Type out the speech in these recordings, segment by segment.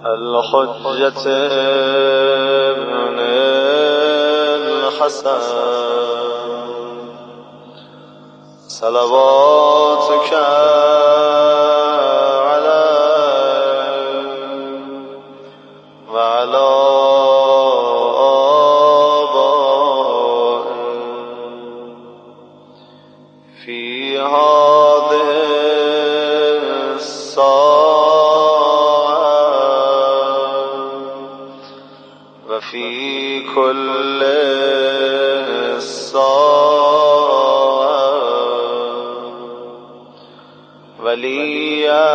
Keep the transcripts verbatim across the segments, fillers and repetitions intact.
الحجة ابن الحسن صلواتك عليه وعلى آبائه في هذه الساعة وفي كل الساعة وليا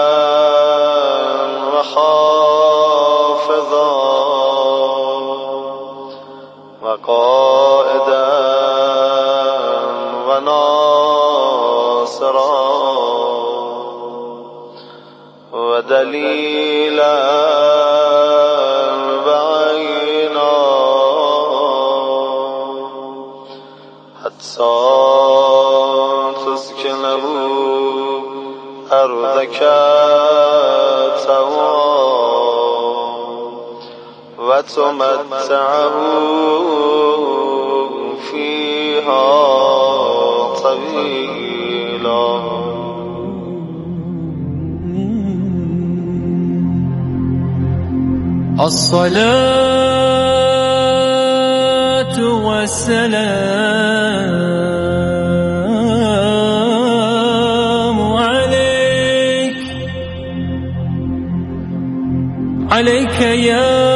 وحافظا وقائدا وناصرا ودليلا بعينا حتى تسكنه أرضك طوعا وتمتعه فيها طويلا. الصلاة والسلام عليك عليك يا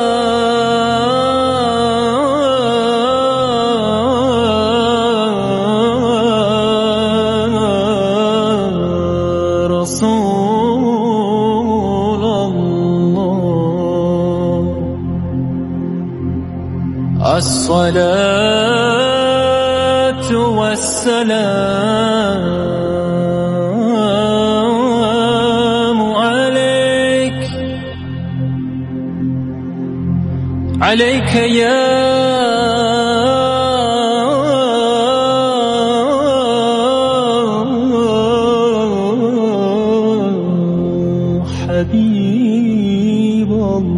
رسول الله. الصلاة والسلام عليك عليك يا حبيب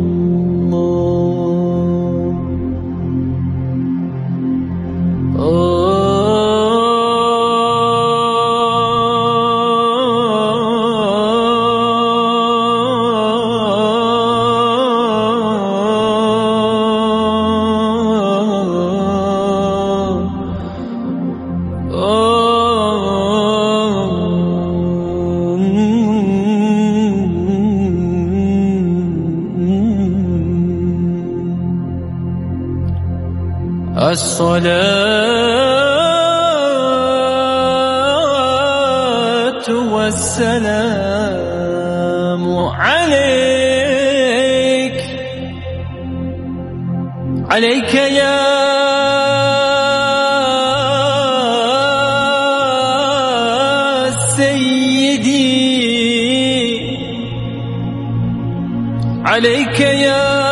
الله. الصلاة والسلام عليك عليك يا سيدي عليك يا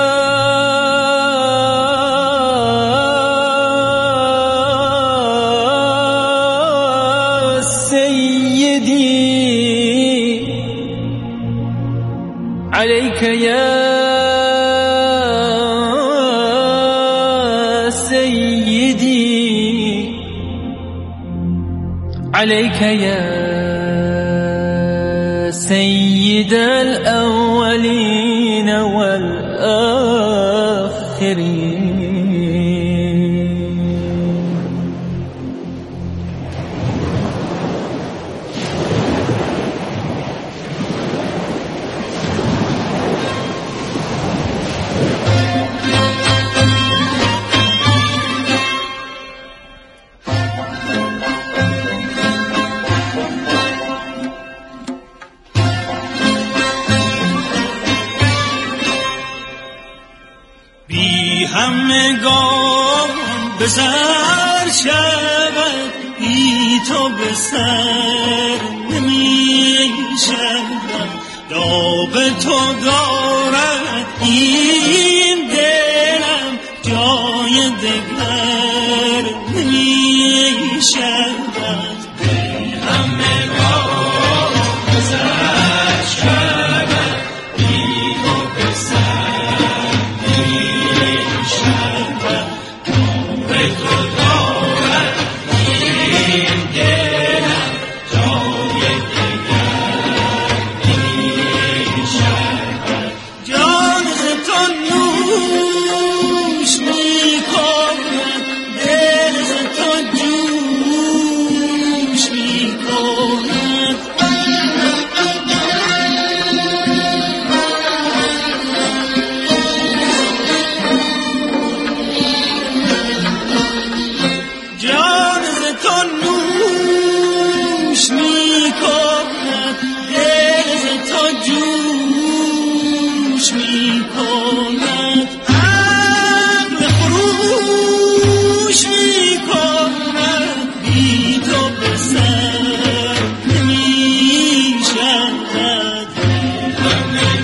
عليك يا سيدي عليك يا سيد الأولين والآخرين. بی همگان به سر شود بی تو به سر نمی شود داغ تو دارد این دلم جای دگر نمی شود. بی همگان به سر شود بی تو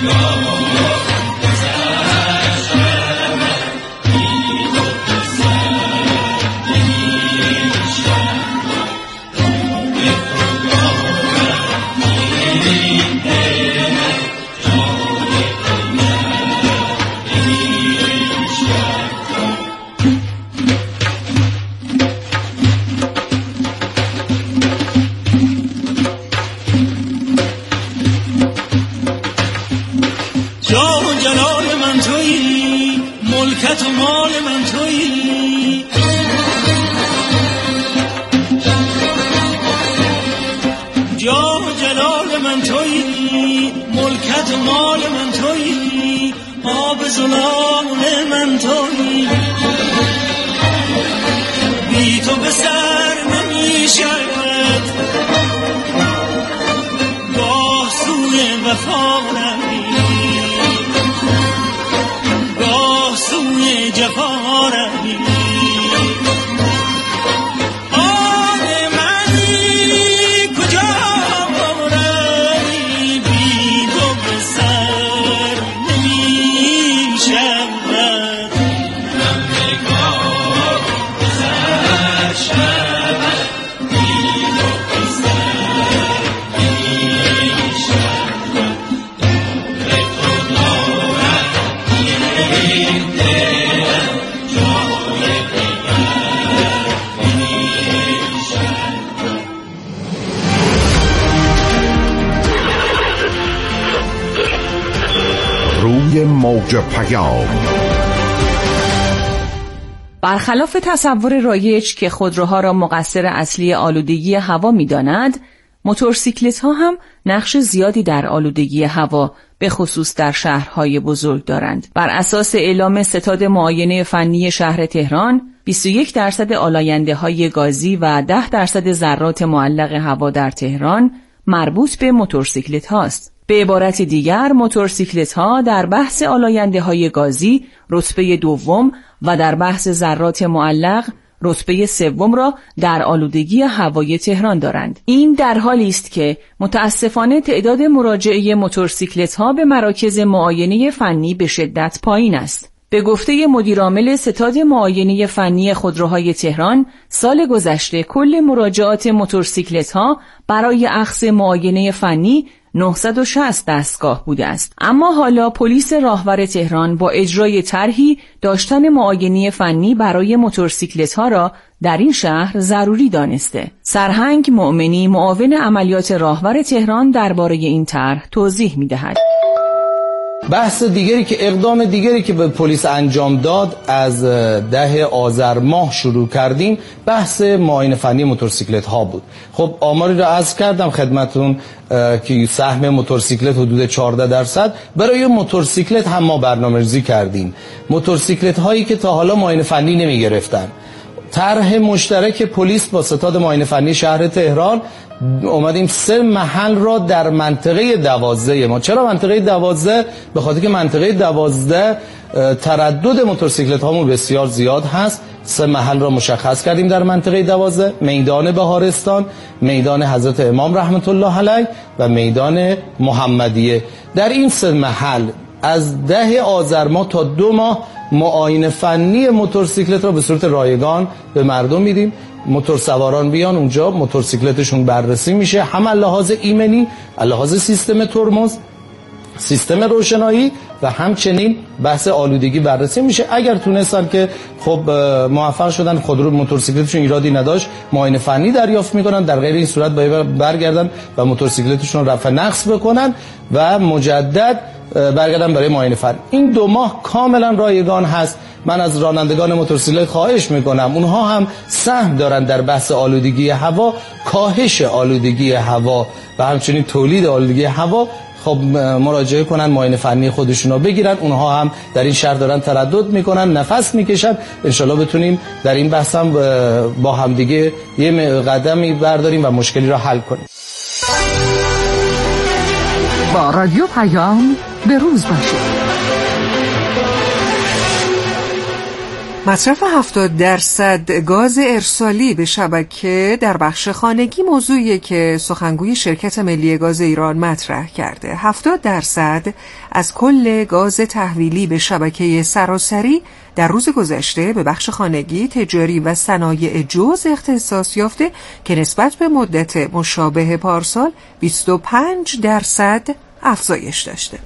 ملکت و مال من تویی، جاه و جلال من تویی، ملکت و مال من تویی، آب زلال من تویی، بی تو به سر نمی شود، گاه سوی وفا روی، گاه سوی جفا روی. روی موج پیام. برخلاف تصور رایج که خودروها را مقصر اصلی آلودگی هوا می‌دانند، موتورسیکلت‌ها هم نقش زیادی در آلودگی هوا به خصوص در شهرهای بزرگ دارند. بر اساس اعلام ستاد معاینه فنی شهر تهران، بیست و یک درصد آلاینده‌های گازی و ده درصد ذرات معلق هوا در تهران مربوط به موتورسیکلت هاست. به عبارت دیگر، موتورسیکلت ها در بحث آلاینده های گازی رتبه دوم و در بحث ذرات معلق رتبه سوم را در آلودگی هوای تهران دارند. این در حالی است که متاسفانه تعداد مراجعه موتورسیکلت ها به مراکز معاینه فنی به شدت پایین است. به گفته مدیرعامل ستاد معاینه فنی خودروهای تهران، سال گذشته کل مراجعات موتورسیکلت ها برای اخذ معاینه فنی نهصد و شصت دستگاه بوده است. اما حالا پلیس راهور تهران با اجرای طرحی داشتن معاینه فنی برای موتورسیکلت ها را در این شهر ضروری دانسته. سرهنگ مؤمنی، معاون عملیات راهور تهران، درباره این طرح توضیح می‌دهد. بحث دیگری که اقدام دیگری که به پلیس انجام داد، از ده آذر ماه شروع کردیم بحث معاینه فنی موتورسیکلت ها بود. خب آماری را عرض کردم خدمتون که سهم موتورسیکلت حدود چهارده درصد. برای موتورسیکلت هم ما برنامه‌ریزی کردیم، موتورسیکلت هایی که تا حالا معاینه فنی نمی گرفتن. طرح مشترک پلیس با ستاد معاینه فنی شهر تهران اومدیم سه محل را در منطقه دوازده ما. چرا منطقه دوازده؟ به خاطر که منطقه دوازده تردد موتورسیکلت هامون بسیار زیاد هست. سه محل را مشخص کردیم در منطقه دوازده: میدان بهارستان، میدان حضرت امام رحمت الله علیه و میدان محمدیه. در این سه محل از ده آذر ماه تا دو ماه معاینه فنی موتورسیکلت را به صورت رایگان به مردم میدیم. موتور سواران بیان اونجا، موتورسیکلتشون بررسی میشه، هم لحاظ ایمنی، لحاظ سیستم ترمز، سیستم روشنایی و همچنین بحث آلودگی بررسی میشه. اگر تونستن که خب موفق شدن، خودرو موتورسیکلتشون ایرادی نداشت، معاینه فنی دریافت میکنن. در غیر این صورت باید برگردن و موتورسیکلتشون رفع نقص بکنن و مجدد برگردن برای معاینه فنی. این دو ماه کاملا رایگان هست. من از رانندگان موتورسیکلت خواهش میکنم اونها هم سهم دارن در بحث آلودگی هوا، کاهش آلودگی هوا و همچنین تولید آلودگی هوا. خب مراجعه کنن، معاینه فنی خودشون رو بگیرن. اونها هم در این شهر دارن تردد میکنن، نفس میکشن. انشالله بتونیم در این بحث هم با همدیگه یه قدمی برداریم و مشکلی را حل کنیم. با رادیو پیام به روز باشید. مصرف هفتاد درصد گاز ارسالی به شبکه در بخش خانگی موضوعیه که سخنگوی شرکت ملی گاز ایران مطرح کرده. هفتاد درصد از کل گاز تحویلی به شبکه سراسری در روز گذشته به بخش خانگی، تجاری و صنایع جز اختصاص یافته که نسبت به مدت مشابه پارسال بیست و پنج درصد افزایش داشته.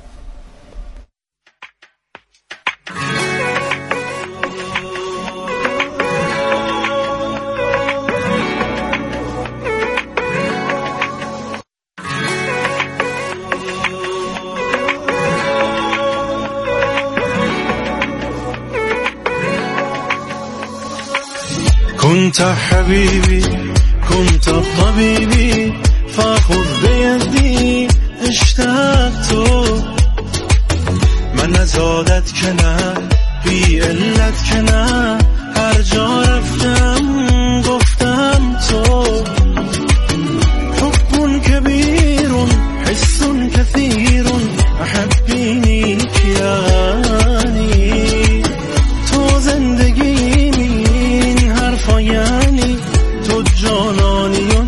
كنت حبيبي كنت طبيبي فخذ بيدي اشتقت من ازادت کنه بی علت کنه هر جا رفتم گفتم تو حب كبير حس كثير احبيني كياني تو زندگی یعنی تو جانانی و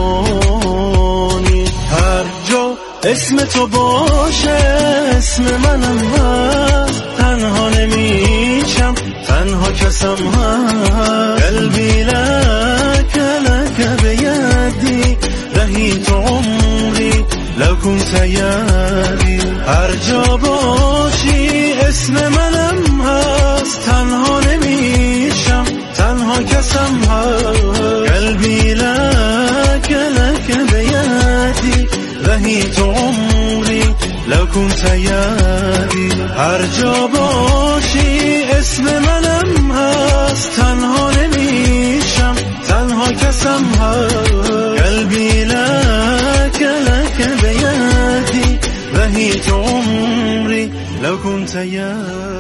جانی هر جا اسم تو باشه اسم منم هست تنها نمیشم تنها کسم هست قلبی لک لک بیدی دهی تو عمری لو كنت یدی هر جا باشی اسم منم هست تنها نمیشم تنها کسم هست قلبی لک لک بیدی وحی تو عمری لو كنت یدی هر جا باشی اسم منم هست تنها نمیشم تنها کسم هست قلبی لک لک بیدی وحی تو عمری لو كنت یدی.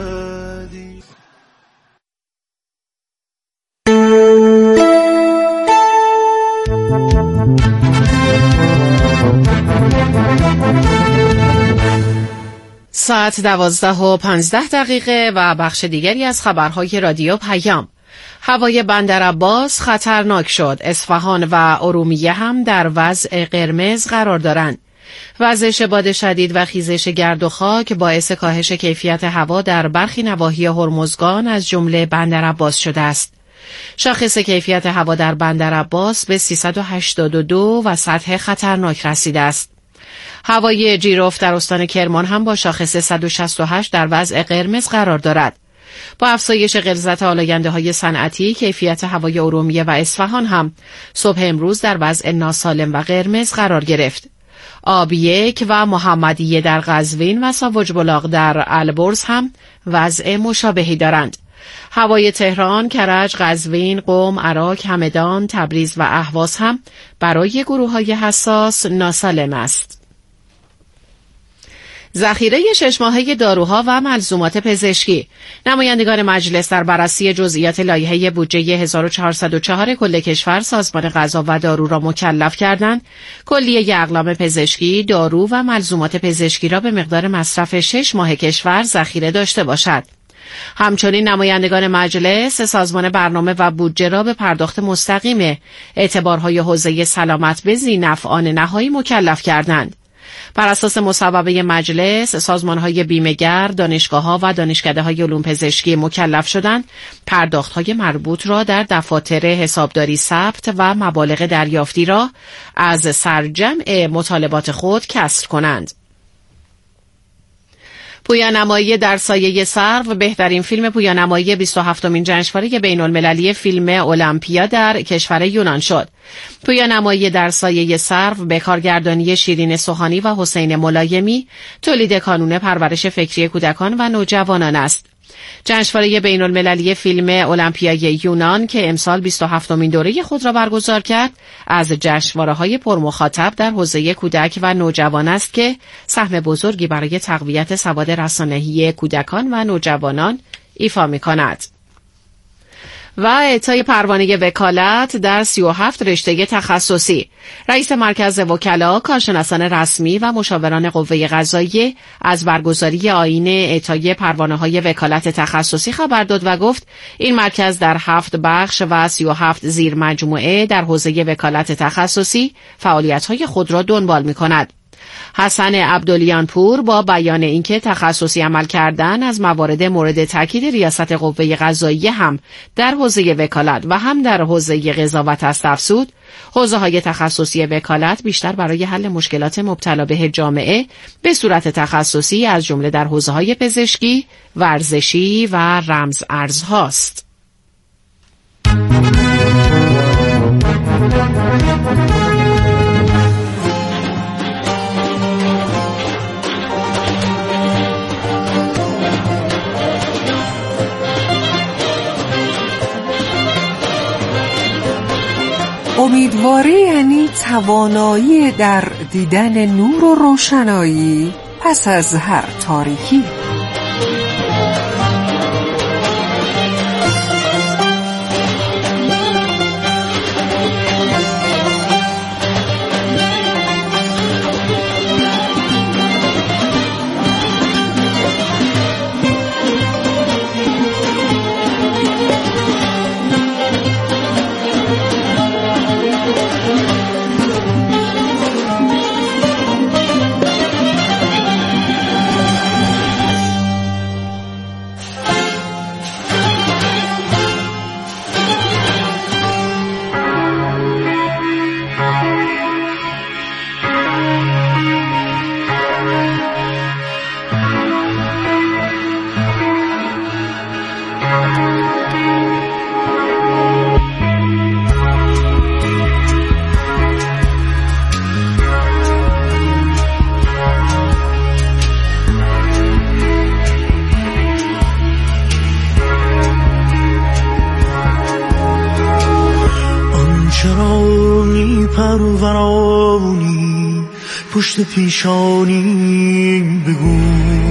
ساعت دوازده و پانزده دقیقه و بخش دیگری از خبرهای رادیو پیام. هوای بندر عباس خطرناک شد. اصفهان و ارومیه هم در وضع قرمز قرار دارند. وزش باد شدید و خیزش گرد و خاک باعث کاهش کیفیت هوا در برخی نواحی هرمزگان از جمله بندر عباس شده است. شاخص کیفیت هوا در بندر عباس به سیصد و هشتاد و دو و سطح خطرناک رسیده است. هوای جیروف در استان کرمان هم با شاخص صد و شصت و هشت در وضع قرمز قرار دارد. با افزایش غلظت آلاینده های صنعتی، کیفیت هوای ارومیه و اصفهان هم صبح امروز در وضع ناسالم و قرمز قرار گرفت. آب یک و محمدیه در قزوین و ساوج بلاغ در البرز هم وضع مشابهی دارند. هوای تهران، کرج، قزوین، قم، عراق، همدان، تبریز و اهواز هم برای گروه‌های حساس ناسالم است. ذخیره شش ماهه داروها و ملزومات پزشکی. نمایندگان مجلس در بررسی جزئیات لایحه بودجه هزار و چهارصد و چهار کل کشور سازمان غذا و دارو را مکلف کردند کلیه اقلام پزشکی، دارو و ملزومات پزشکی را به مقدار مصرف شش ماه کشور ذخیره داشته باشد. همچنین نمایندگان مجلس سازمان برنامه و بودجه را به پرداخت مستقیم اعتبارهای حوزه سلامت به ذی‌نفعان نهایی مکلف کردند. بر اساس مصوبه مجلس، سازمان‌های بیمه‌گر، دانشگاه‌ها و دانشکده‌های علوم پزشکی مکلف شدند پرداخت‌های مربوط را در دفاتر حسابداری ثبت و مبالغ دریافتی را از سرجمع مطالبات خود کسر کنند. پویانمایی در سایه سرو بهترین فیلم پویانمایی بیست و هفتمین جشنواره بین المللی فیلم المپیا در کشور یونان شد. پویانمایی در سایه سرو به کارگردانی شیرین سوهانی و حسین ملایمی تولید کانون پرورش فکری کودکان و نوجوانان است. جشنواره بین المللی فیلم المپیای یونان که امسال بیست و هفتمین دوره خود را برگزار کرد، از جشنواره‌های پرمخاطب در حوزه کودک و نوجوان است که سهم بزرگی برای تقویت سواد رسانه‌ای کودکان و نوجوانان ایفا می‌کند. و اعطای پروانه وکالت در سی و هفت رشته تخصصی. رئیس مرکز وکلا، کارشناسان رسمی و مشاوران قوه قضاییه از برگزاری آیین اعطای پروانه‌های وکالت تخصصی خبر داد و گفت این مرکز در هفت بخش و سی و هفت زیر مجموعه در حوزه وکالت تخصصی فعالیت‌های خود را دنبال می‌کند. حسن عبدالیان پور با بیان اینکه تخصصی عمل کردن از موارد مورد تاکید ریاست قوه قضاییه هم در حوزه وکالت و هم در حوزه قضاوت است افزود، حوزه‌های تخصصی وکالت بیشتر برای حل مشکلات مبتلا به جامعه به صورت تخصصی از جمله در حوزه‌های پزشکی، ورزشی و رمز ارزهاست. امیدواری یعنی توانایی در دیدن نور و روشنایی پس از هر تاریکی. پرورانی پشت پیشانی بگو،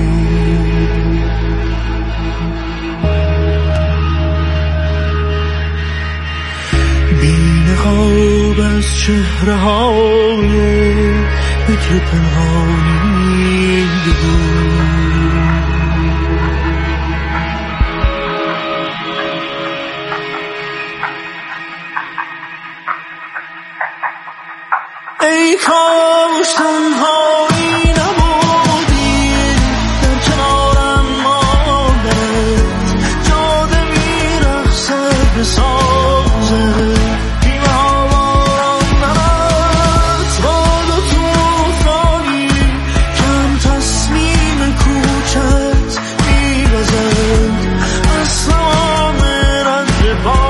بی نقاب از چهره های بکر پنهانی بگو. ای کاش تنهایی نبودی در کنارم ماندنت، جاده میرخصد به سازت بیمه آوارندنت، باد و توفانی کم تصمیم کوچت میوزد، از تمام رنج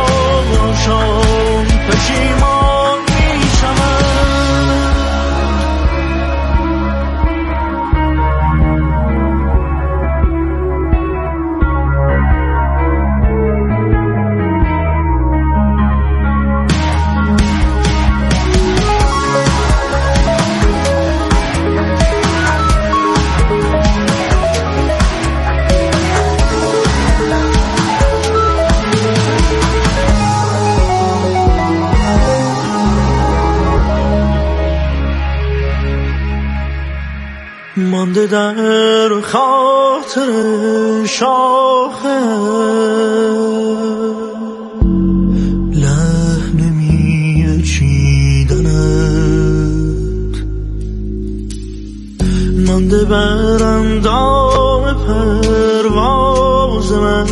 باشم پشیمان میشم. مانده در خاطر شاخه لحن می چیدنت، مانده بر اندام پرواز من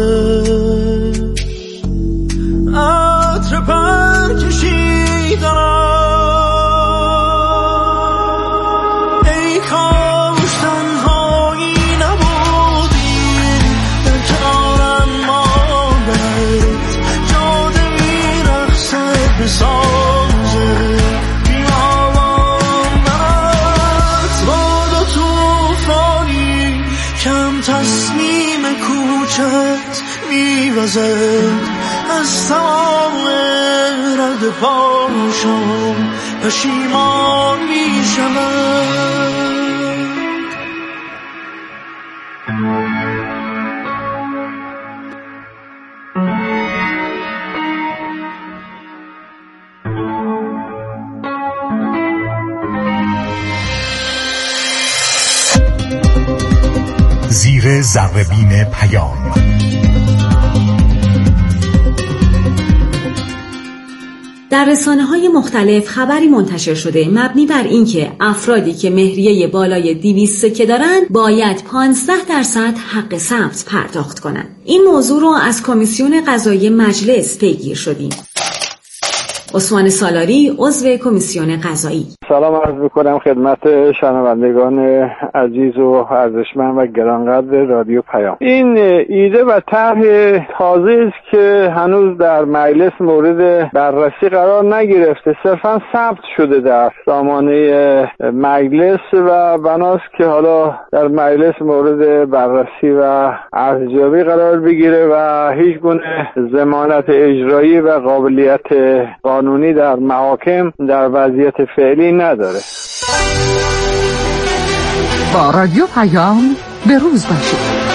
عطر پر کشیدنت. از تمام رد پاشم پشیمان میشم. زیر ذره‌بین پیام. در رسانه‌های مختلف خبری منتشر شده مبنی بر اینکه افرادی که مهریه بالای دویست سکه دارند باید پانزده درصد حق ثبت پرداخت کنند. این موضوع رو از کمیسیون قضایی مجلس پیگیر شدیم. عثمان سالاری، عضو کمیسیون قضایی. سلام عرض می‌کنم خدمت شنوندگان عزیز و ارزشمند و گرانقدر رادیو پیام. این ایده و طرح تازه است که هنوز در مجلس مورد بررسی قرار نگرفته، صرفا ثبت شده در سامانه مجلس و بناست که حالا در مجلس مورد بررسی و ارزیابی قرار بگیره و هیچ گونه ضمانت اجرایی و قابلیت قانونی در محاکم در وضعیت فعلی نداره. با رادیو پیام به روز باشید.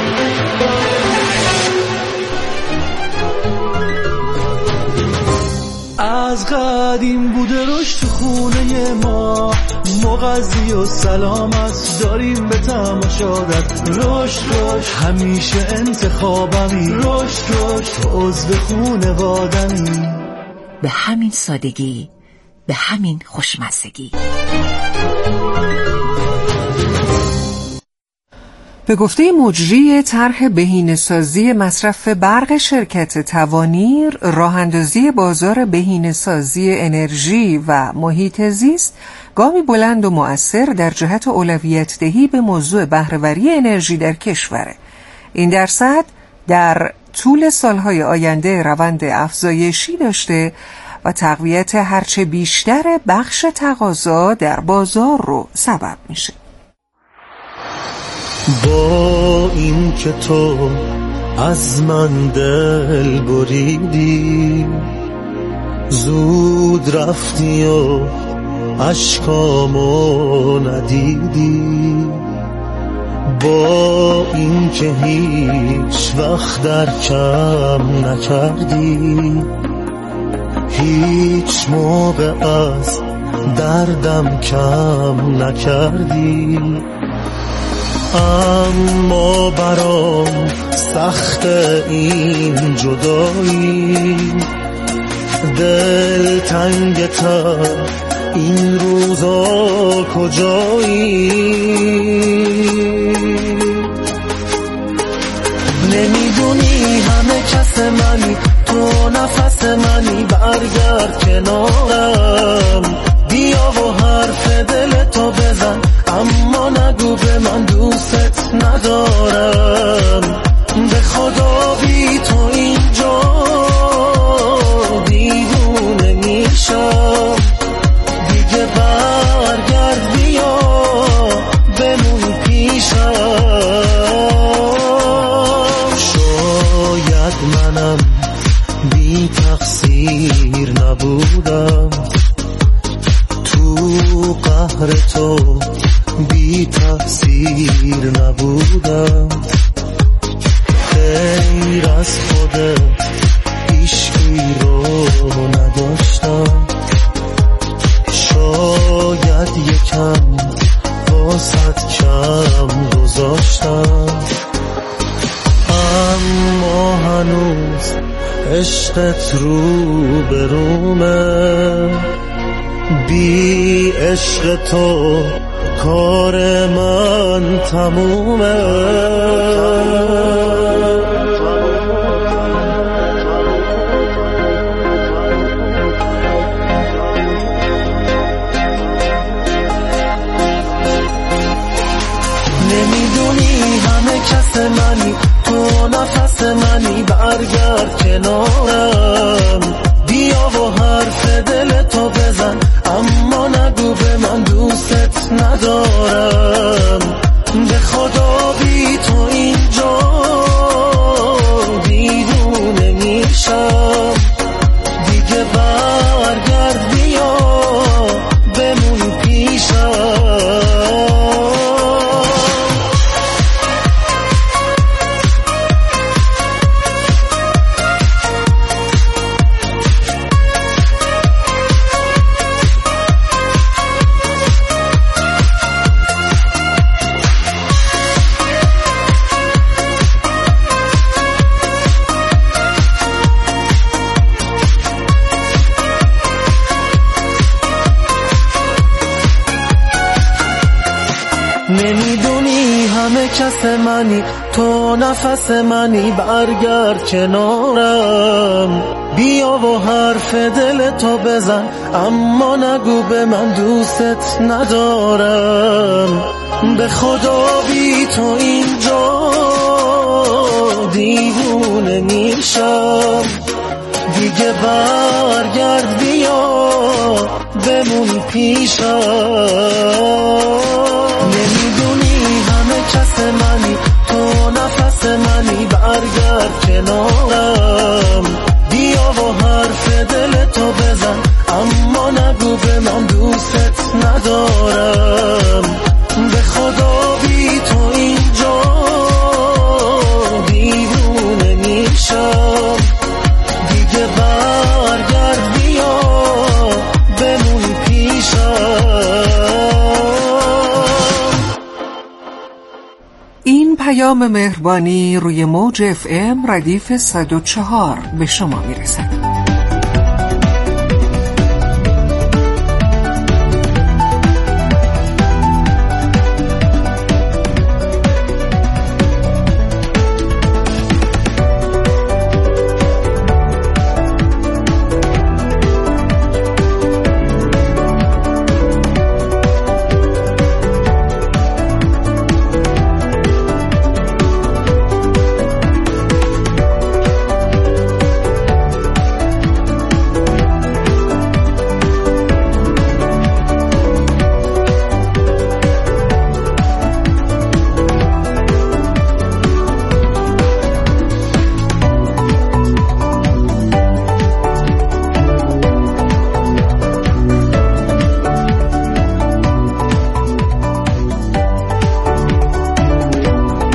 از قدیم بوده رشد تو خونه ما، مغذی و سلامت داریم به تماشادت. رشد رشد همیشه انتخابمی، رشد رشد تو عضو خونوادمی. به همین سادگی، به همین خوشمزگی. به گفته مجری طرح بهینه‌سازی مصرف برق شرکت توانیر، راه‌اندازی بازار بهینه‌سازی انرژی و محیط زیست گامی بلند و مؤثر در جهت اولویت دهی به موضوع بهره‌وری انرژی در کشور. این درصد در طول سالهای آینده روند افزایشی داشته و تقویت هرچه بیشتر بخش تقاضا در بازار رو سبب میشه. با این که تو از من دل بریدی، زود رفتی و اشکامو ندیدی، با این که هیچ وقت در کم نکردی، هیچ موقع از دردم کم نکردی، اما برام سخت این جدایی، دل تنگتر این روزا کجایی؟ نمیدونی همه کس منی، تو نفس منی، برگرد کنارم، بیا و حرف دل تو بزن، اما نگو به من دوست ندارم. به خدا بی تو اینجا دیوونه میشم، دیگه برگرد بیا بمون پیشم. شاید منم بی تقصیر نبودم، تو قهر تو بی تقصیر نبودم، غیر از خودت هیچکی رو نداشتم، شاید یکم واسط کم گذاشتم، اما هنوز عشقت رو به رومه، بی عشق تو کار من تمومه. نمیدونی همه کس منی، تو نفس منی، برگرد کنارم، بیا و حرف دل تو بزن، اما نگو به من دوست ندارم. به خدا بی تو اینجا دیوونه میشم، دیگه برگرد بیا بمون پیشم. کس منی، تو نفس منی، برگرد کنارم. بیا و حرف دل تو بزن، اما نگو به من دوست ندارم. به خدا بی تو اینجا دیوونه میشم. دیگه برگرد بیا بمون پیشم. نمیدونی همه کس منی، تو نفس منی، برگرد کنارم. بیا و حرف دل تو بزن، اما نگو به من دوست ندارم. به خدا بی تو اینجا دیوونه میشم. دیگه برگرد بیا بمون پیشم. این پیام مهربانی روی موج اف ام ردیف صد و چهار به شما میرسد.